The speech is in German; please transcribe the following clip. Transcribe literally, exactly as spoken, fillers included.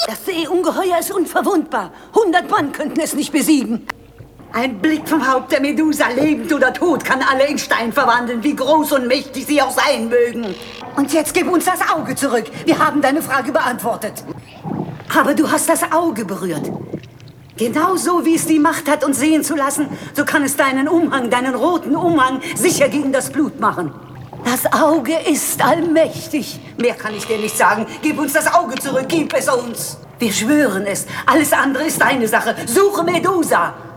Das Seeungeheuer ist unverwundbar. Hundert Mann könnten es nicht besiegen. Ein Blick vom Haupt der Medusa, lebend oder tot, kann alle in Stein verwandeln, wie groß und mächtig sie auch sein mögen. Und jetzt gib uns das Auge zurück. Wir haben deine Frage beantwortet. Aber du hast das Auge berührt. Genauso wie es die Macht hat, uns sehen zu lassen, so kann es deinen Umhang, deinen roten Umhang, sicher gegen das Blut machen. Das Auge ist allmächtig. Mehr kann ich dir nicht sagen. Gib uns das Auge zurück, gib es uns. Wir schwören es. Alles andere ist deine Sache. Suche Medusa.